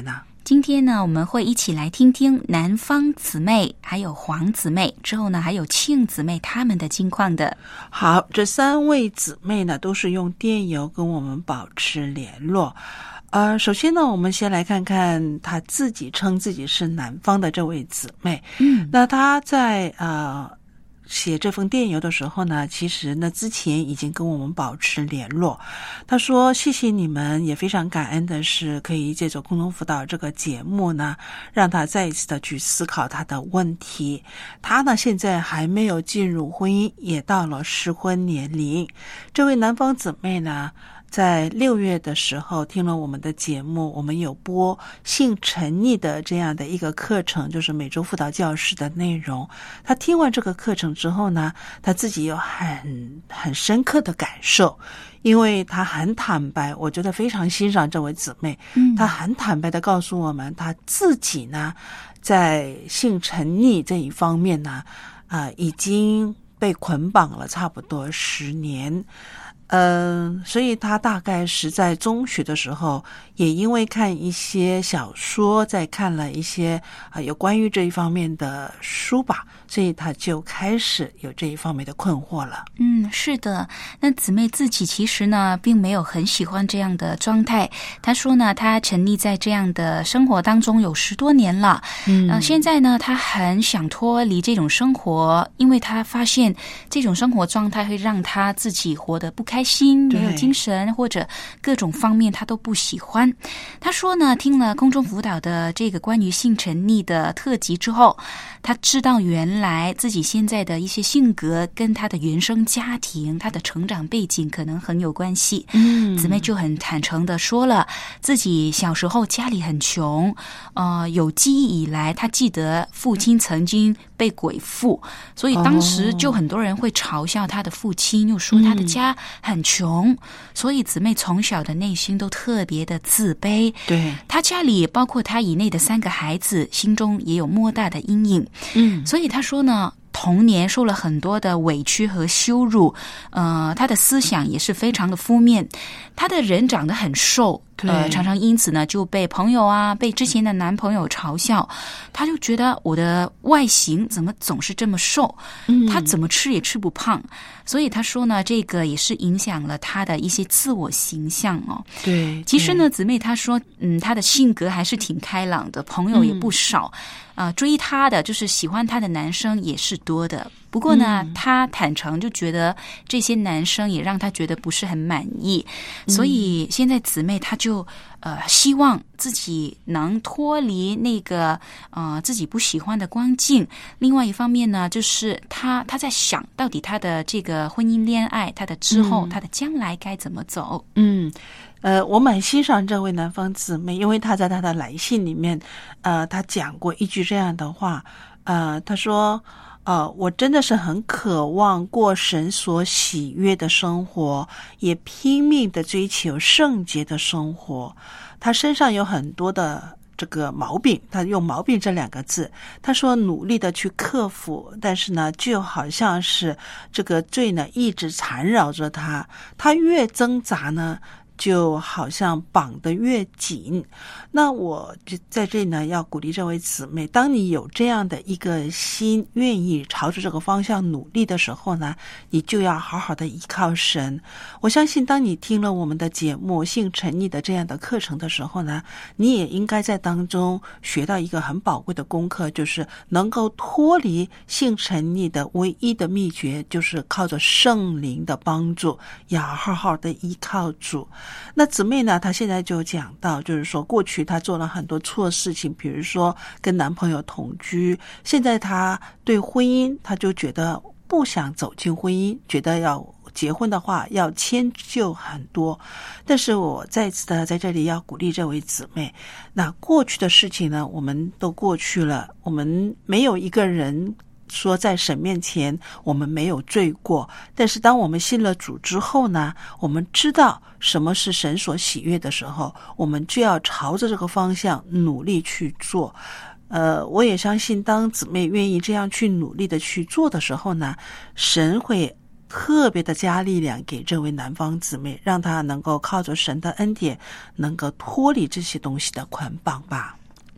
今天呢，我们会一起来听听南方姊妹还有黄姊妹，之后呢还有庆姊妹她们的近况的。 好，这三位姊妹呢都是用电邮跟我们保持联络。呃，首先呢，我们先来看看她自己称自己是南方的这位姊妹。 嗯， 那她在呃写这封电邮的时候呢，其实呢之前已经跟我们保持联络。他说谢谢你们，也非常感恩的是可以借着空中辅导这个节目呢，让他再一次的去思考他的问题。他呢现在还没有进入婚姻，也到了适婚年龄。这位南方姊妹呢，在六月的时候听了我们的节目，我们有播性沉溺的这样的一个课程，就是每周辅导教室的内容。他听完这个课程之后呢，他自己有很很深刻的感受，因为他很坦白，我觉得非常欣赏这位姊妹。 嗯， 他很坦白的告诉我们，他自己呢在性沉溺这一方面呢，啊、呃，已经被捆绑了差不多十年。嗯，所以他大概是在中学的时候，也因为看一些小说，再看了一些啊、呃、有关于这一方面的书吧，所以他就开始有这一方面的困惑了。 嗯，是的。那姊妹自己其实呢，并没有很喜欢这样的状态。她说呢，她沉溺在这样的生活当中有十多年了。嗯，呃，现在呢，她很想脱离这种生活，因为她发现这种生活状态会让她自己活得不开心，没有精神，或者各种方面她都不喜欢。她说呢，听了空中辅导的这个关于性沉溺的特辑之后，她知道原来自己现在的一些性格跟她的原生家庭，她的成长背景可能很有关系。嗯，姊妹就很坦诚的说了，自己小时候家里很穷，呃，有记忆以来，她记得父亲曾经被鬼附，所以当时就很多人会嘲笑她的父亲，又说她的家很穷，所以姊妹从小的内心都特别的自卑。 对， 她家里包括她以内的三个孩子，心中也有莫大的阴影。嗯，所以她说呢，童年受了很多的委屈和羞辱，呃，他的思想也是非常的负面。他的人长得很瘦，呃，常常因此呢就被朋友啊，被之前的男朋友嘲笑。他就觉得我的外形怎么总是这么瘦，嗯，他怎么吃也吃不胖。所以他说呢，这个也是影响了他的一些自我形象哦。 对， 其实呢，姊妹她说，嗯，她的性格还是挺开朗的，朋友也不少。啊、呃，追她的就是喜欢她的男生也是多的。不过呢，嗯、她坦诚就觉得这些男生也让她觉得不是很满意，嗯、所以现在姊妹她就呃希望自己能脱离那个呃自己不喜欢的光景。另外一方面呢，就是她她在想到底她的这个婚姻恋爱，她的之后，嗯、她的将来该怎么走？ 嗯。呃，我蛮欣赏这位南方姊妹，因为她在她的来信里面，呃，她讲过一句这样的话，呃，她说，呃，我真的是很渴望过神所喜悦的生活，也拼命的追求圣洁的生活。她身上有很多的这个毛病，她用毛病这两个字，她说努力的去克服，但是呢，就好像是这个罪呢一直缠绕着她，她越挣扎呢，就好像绑得越紧。那我就在这里呢，要鼓励这位姊妹，当你有这样的一个心，愿意朝着这个方向努力的时候呢，你就要好好的依靠神。我相信当你听了我们的节目性沉溺的这样的课程的时候呢，你也应该在当中学到一个很宝贵的功课，就是能够脱离性沉溺的唯一的秘诀，就是靠着圣灵的帮助，要好好的依靠主。那姊妹呢，她现在就讲到，就是说过去她做了很多错事情，比如说跟男朋友同居，现在她对婚姻，她就觉得不想走进婚姻，觉得要结婚的话要迁就很多。但是我再次的在这里要鼓励这位姊妹，那过去的事情呢，我们都过去了，我们没有一个人说在神面前我们没有罪过，但是当我们信了主之后呢，我们知道什么是神所喜悦的时候，我们就要朝着这个方向努力去做。呃，我也相信当姊妹愿意这样去努力的去做的时候呢，神会特别的加力量给这位南方姊妹，让她能够靠着神的恩典能够脱离这些东西的捆绑吧。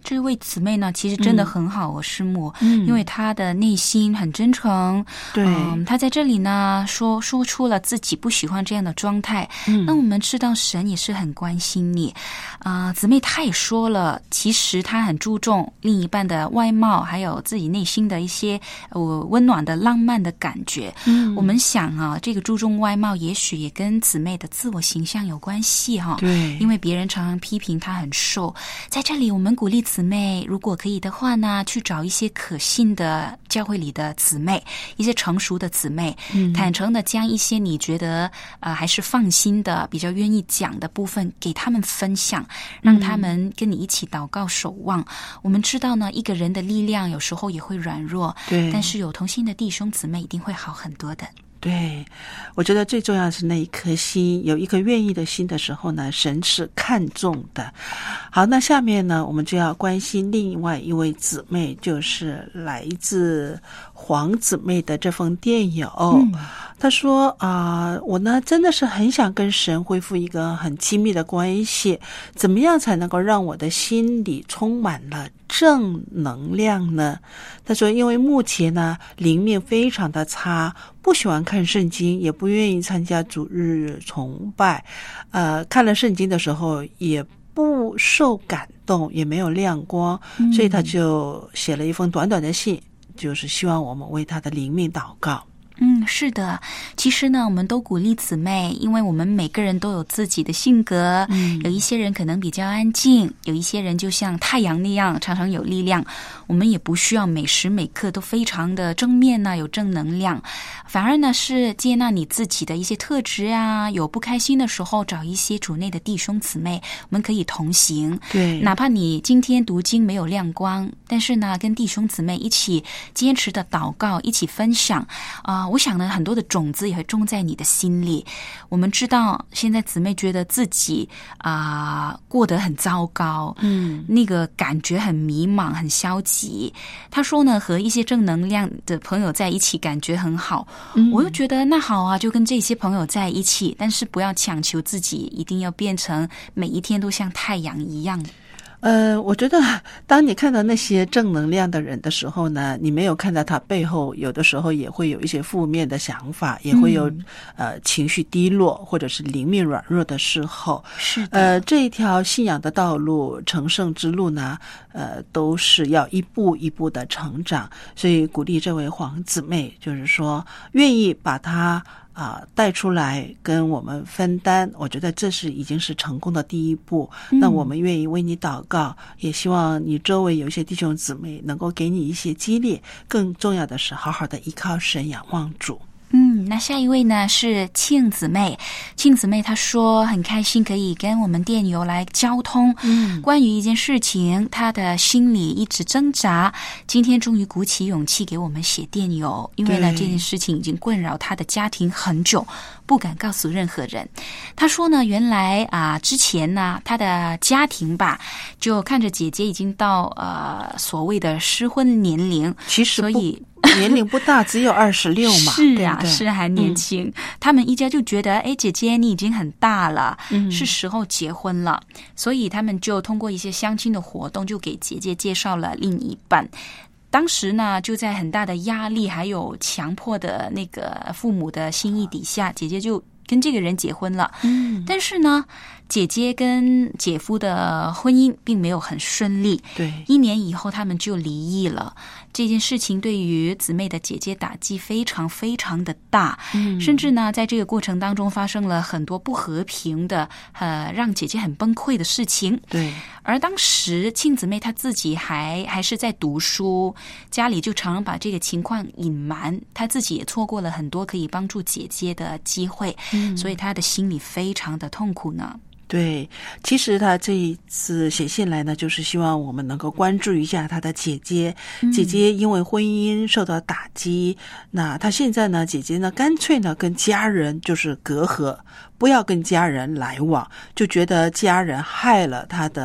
这位姊妹呢，其实真的很好哦，师母， 嗯， 因为她的内心很真诚， 对， 嗯，她在这里呢说说出了自己不喜欢这样的状态， 嗯， 那我们知道神也是很关心你，啊、呃，姊妹她也说了，其实她很注重另一半的外貌，还有自己内心的一些呃温暖的浪漫的感觉， 嗯， 我们想啊，这个注重外貌，也许也跟姊妹的自我形象有关系哈、哦， 对， 因为别人常常批评她很瘦，在这里我们鼓励姊妹，如果可以的话呢，去找一些可信的教会里的姊妹，一些成熟的姊妹， 嗯， 坦诚的将一些你觉得呃还是放心的、比较愿意讲的部分给他们分享，让他们跟你一起祷告守望。嗯、我们知道呢，一个人的力量有时候也会软弱， 对， 但是有同心的弟兄姊妹一定会好很多的。 对，我觉得最重要的是那一颗心，有一颗愿意的心的时候呢，神是看重的。好，那下面呢，我们就要关心另外一位姊妹，就是来自黄姊妹的这封电邮。嗯，她说啊、呃，我呢真的是很想跟神恢复一个很亲密的关系，怎么样才能够让我的心里充满了正能量呢？他说因为目前呢灵命非常的差，不喜欢看圣经，也不愿意参加主日崇拜，呃，看了圣经的时候也不受感动，也没有亮光，嗯，所以他就写了一封短短的信，就是希望我们为他的灵命祷告。 嗯，是的，其实呢，我们都鼓励姊妹，因为我们每个人都有自己的性格，嗯，有一些人可能比较安静，有一些人就像太阳那样常常有力量，我们也不需要每时每刻都非常的正面啊，有正能量，反而呢是接纳你自己的一些特质啊，有不开心的时候找一些主内的弟兄姊妹，我们可以同行， 对， 哪怕你今天读经没有亮光，但是呢跟弟兄姊妹一起坚持的祷告，一起分享啊、呃我想呢，很多的种子也会种在你的心里。我们知道，现在姊妹觉得自己啊、呃、过得很糟糕，嗯，那个感觉很迷茫、很消极。她说呢，和一些正能量的朋友在一起，感觉很好。嗯，我又觉得那好啊，就跟这些朋友在一起，但是不要强求自己一定要变成每一天都像太阳一样。 呃，我觉得当你看到那些正能量的人的时候呢，你没有看到他背后有的时候也会有一些负面的想法，也会有、嗯、呃情绪低落或者是灵命软弱的时候。 是的， 呃，这一条信仰的道路、成圣之路呢，呃，都是要一步一步的成长。所以鼓励这位黄姊妹，就是说愿意把他啊，带出来跟我们分担，我觉得这是已经是成功的第一步。嗯、那我们愿意为你祷告，也希望你周围有一些弟兄姊妹能够给你一些激励。更重要的是，好好的依靠神，仰望主。 嗯，那下一位呢是庆姊妹。庆姊妹她说很开心可以跟我们电邮来交通，嗯，关于一件事情，她的心里一直挣扎，今天终于鼓起勇气给我们写电邮，因为呢这件事情已经困扰她的家庭很久，不敢告诉任何人。她说呢，原来啊、呃、之前呢她的家庭吧，就看着姐姐已经到呃所谓的适婚年龄， 其实所以年龄不大，只有二十六嘛。 是啊， 对对是还年轻、嗯。他们一家就觉得，哎，姐姐你已经很大了、嗯，是时候结婚了。所以他们就通过一些相亲的活动，就给姐姐介绍了另一半。当时呢，就在很大的压力还有强迫的那个父母的心意底下，姐姐就跟这个人结婚了。嗯，但是呢，姐姐跟姐夫的婚姻并没有很顺利。 对， 一年以后他们就离异了。这件事情对于姊妹的姐姐打击非常非常的大，嗯，甚至呢，在这个过程当中发生了很多不和平的，呃，让姐姐很崩溃的事情。 对， 而当时庆姊妹她自己还还是在读书，家里就常常把这个情况隐瞒，她自己也错过了很多可以帮助姐姐的机会，嗯，所以她的心里非常的痛苦呢。 对，其实他这一次写信来呢，就是希望我们能够关注一下他的姐姐。嗯、姐姐因为婚姻受到打击，那他现在呢，姐姐呢，干脆呢跟家人就是隔阂，不要跟家人来往，就觉得家人害了他的婚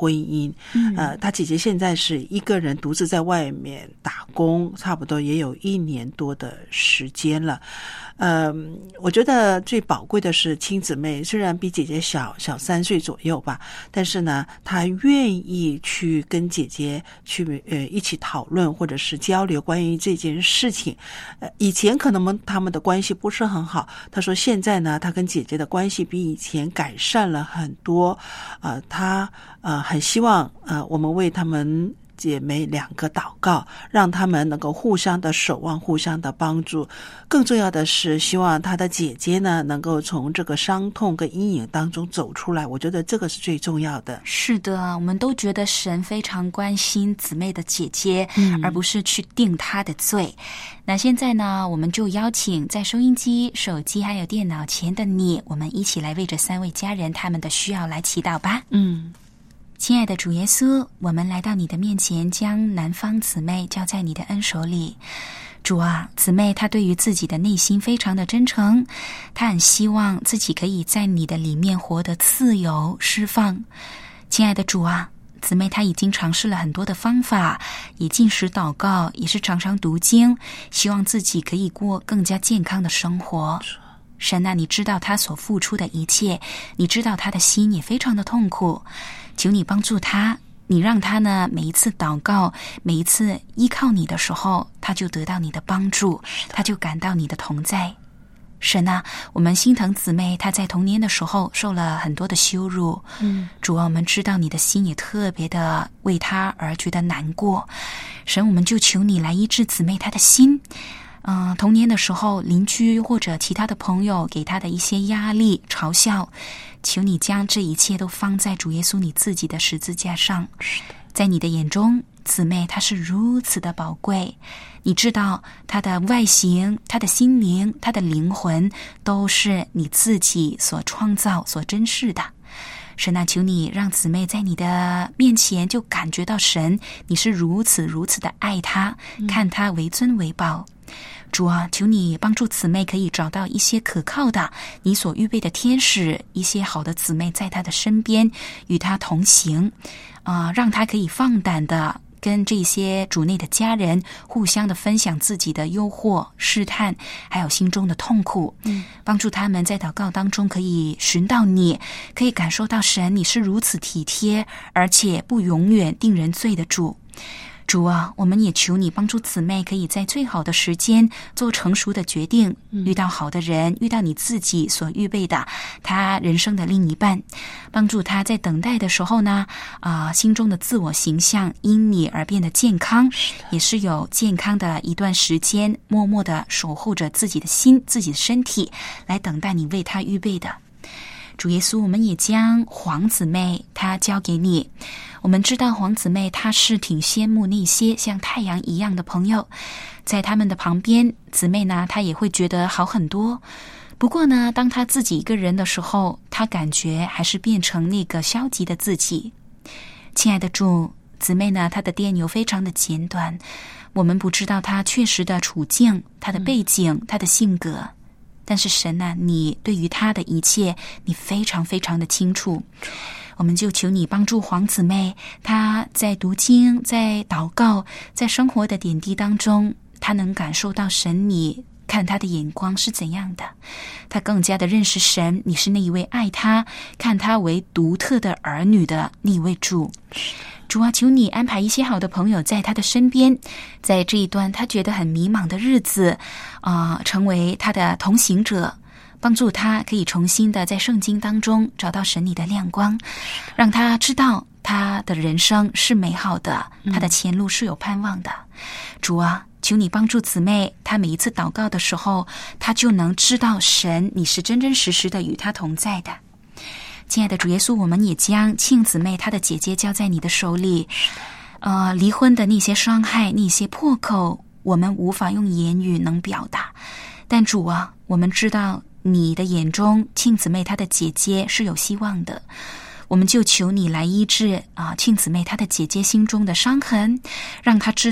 婚姻。 嗯， 呃，他姐姐现在是一个人独自在外面打工，差不多也有一年多的时间了。呃，我觉得最宝贵的是亲姊妹，虽然比姐姐小小三岁左右吧，但是呢，她愿意去跟姐姐去呃一起讨论或者是交流关于这件事情。呃，以前可能他们的关系不是很好，她说现在呢，她跟姐姐的关系比以前改善了很多。呃，她呃很希望呃我们为他们姐妹两个祷告，让他们能够互相的守望，互相的帮助。更重要的是，希望她的姐姐呢，能够从这个伤痛跟阴影当中走出来。我觉得这个是最重要的。 是的，我们都觉得神非常关心姊妹的姐姐， 嗯， 而不是去定她的罪。那现在呢，我们就邀请在收音机、手机还有电脑前的你，我们一起来为这三位家人他们的需要来祈祷吧。 嗯。 亲爱的主耶稣，我们来到你的面前，将南方姊妹交在你的恩手里。主啊，姊妹她对于自己的内心非常的真诚，她很希望自己可以在你的里面活得自由释放。亲爱的主啊，姊妹她已经尝试了很多的方法，也禁食祷告，也是常常读经，希望自己可以过更加健康的生活。神啊，你知道她所付出的一切，你知道她的心也非常的痛苦，求你帮助她，你让她呢每一次祷告，每一次依靠你的时候，她就得到你的帮助，她就感到你的同在。神啊，我们心疼姊妹，她在童年的时候受了很多的羞辱， 嗯， 主啊，我们知道你的心也特别的为她而觉得难过。神，我们就求你来医治姊妹她的心。嗯、呃，童年的时候，邻居或者其他的朋友给他的一些压力、嘲笑，求你将这一切都放在主耶稣你自己的十字架上。在你的眼中，姊妹她是如此的宝贵，你知道她的外形、她的心灵、她的灵魂都是你自己所创造、所珍视的。神啊，求你让姊妹在你的面前就感觉到神，你是如此如此的爱她，看她为尊为宝。主啊，求你帮助姊妹可以找到一些可靠的你所预备的天使，一些好的姊妹在她的身边，与她同行，啊、呃，让她可以放胆的跟这些主内的家人互相的分享自己的诱惑、试探，还有心中的痛苦， 嗯， 帮助他们在祷告当中可以寻到你，可以感受到神你是如此体贴，而且不永远定人罪的主。主啊，我们也求你帮助姊妹可以在最好的时间做成熟的决定，遇到好的人，遇到你自己所预备的他人生的另一半，帮助他在等待的时候呢，啊、呃，心中的自我形象因你而变得健康，也是有健康的一段时间，默默的守护着自己的心、自己的身体，来等待你为他预备的。主耶稣，我们也将黄姊妹她交给你。我们知道黄姊妹她是挺羡慕那些像太阳一样的朋友，在他们的旁边，姊妹呢她也会觉得好很多。不过呢，当她自己一个人的时候，她感觉还是变成那个消极的自己。亲爱的主，姊妹呢她的电邮非常的简短，我们不知道她确实的处境、她的背景、她的性格。但是神啊，你对于他的一切你非常非常的清楚，我们就求你帮助黄姊妹，她在读经、在祷告、在生活的点滴当中，她能感受到神你看她的眼光是怎样的，她更加的认识神，你是那一位爱她、看她为独特的儿女的那一位主。主啊，求你安排一些好的朋友在他的身边，在这一段他觉得很迷茫的日子，啊、呃，成为他的同行者，帮助他可以重新的在圣经当中找到神你的亮光，让他知道他的人生是美好的，他的前路是有盼望的。主啊，求你帮助姊妹，她每一次祷告的时候，她就能知道神你是真真实实的与她同在的。亲爱的主耶稣，我们也将庆姊妹她的姐姐交在你的手里。呃，离婚的那些伤害、那些破口，我们无法用言语能表达。但主啊，我们知道你的眼中庆姊妹她的姐姐是有希望的，我们就求你来医治啊，庆姊妹她的姐姐心中的伤痕，让她知道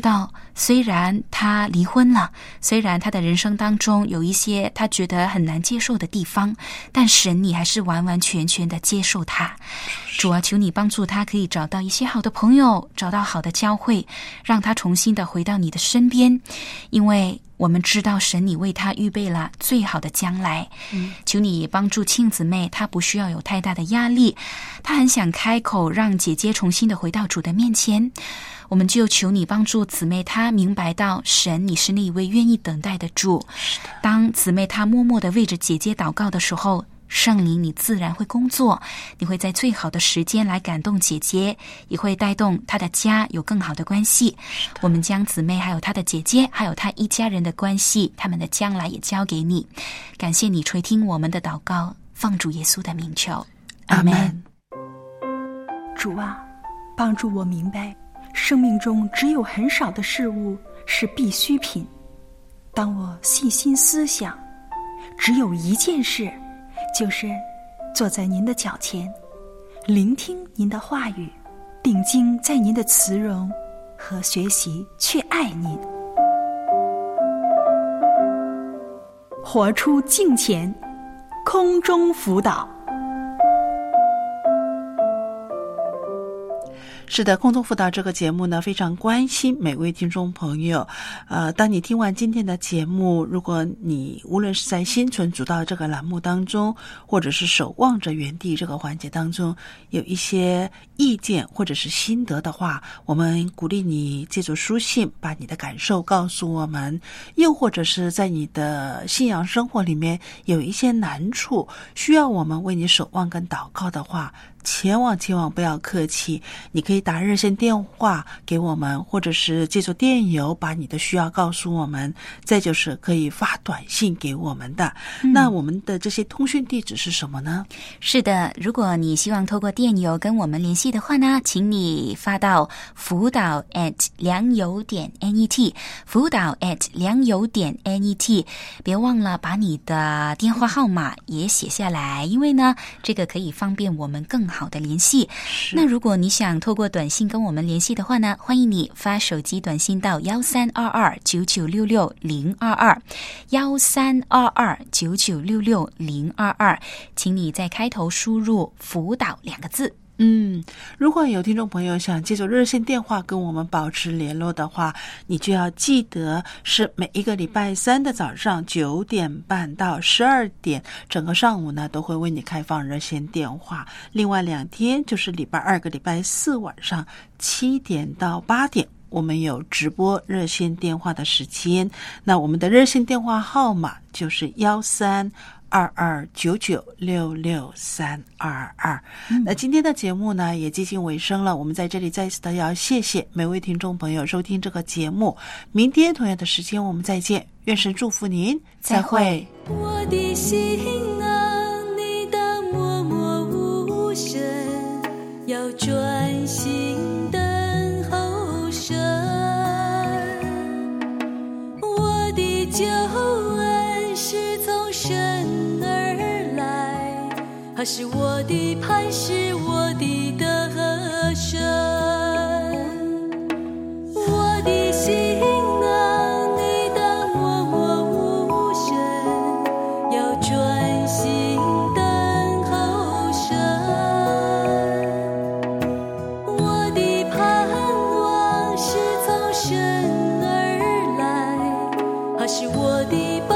虽然他离婚了，虽然他的人生当中有一些他觉得很难接受的地方，但神你还是完完全全的接受他。主啊，求你帮助他可以找到一些好的朋友，找到好的教会，让他重新的回到你的身边，因为我们知道神你为他预备了最好的将来。嗯，求你帮助庆姊妹，她不需要有太大的压力，她很想开口让姐姐重新的回到主的面前。我们就求你帮助姊妹她明白到神你是那一位愿意等待的主。当姊妹她默默的为着姐姐祷告的时候，圣灵你自然会工作，你会在最好的时间来感动姐姐，也会带动她的家有更好的关系。我们将姊妹还有她的姐姐还有她一家人的关系，他们的将来也交给你。感谢你垂听我们的祷告，奉主耶稣的名求，阿们。 主啊，帮助我明白生命中只有很少的事物是必需品。当我细心思想，只有一件事，就是坐在您的脚前，聆听您的话语，定睛在您的慈容，和学习去爱您，活出敬虔，空中辅导。 是的，空中辅导这个节目呢，非常关心每位听众朋友。呃，当你听完今天的节目，如果你无论是在心存主道这个栏目当中，或者是守望着原地这个环节当中，有一些意见或者是心得的话，我们鼓励你借助书信把你的感受告诉我们。又或者是在你的信仰生活里面有一些难处，需要我们为你守望跟祷告的话，千万千万不要客气，你可以打热线电话给我们，或者是借助电邮把你的需要告诉我们，再就是可以发短信给我们的、嗯、那我们的这些通讯地址是什么呢？ 是的，如果你希望透过电邮跟我们联系的话呢，请你发到辅导 at 良友点 net， 辅导 at 良友点 net， 别忘了把你的电话号码也写下来，因为呢这个可以方便我们更好的联系。那如果你想透过短信跟我们联系的话呢，欢迎你发手机短信到幺三二二九九六六零二二幺三二二九九六六零二二，请你在开头输入辅导两个字。 嗯，如果有听众朋友想借助热线电话跟我们保持联络的话，你就要记得是每一个礼拜三的早上九点半到十二点，整个上午呢都会为你开放热线电话。另外两天就是礼拜二跟礼拜四晚上七点到八点，我们有直播热线电话的时间。那我们的热线电话号码就是幺三二二九九六六三二二。那今天的节目呢也接近尾声了，我们在这里再次的要谢谢每位听众朋友收听这个节目。明天同样的时间我们再见，愿神祝福您，再会。 我的心啊，你当默默无声，要专心等候神。我的救恩是从神而来，他是我的磐石，我的得胜。我的心啊，你当默默无声，要专心等候神。我的盼望是从神而来，他是我的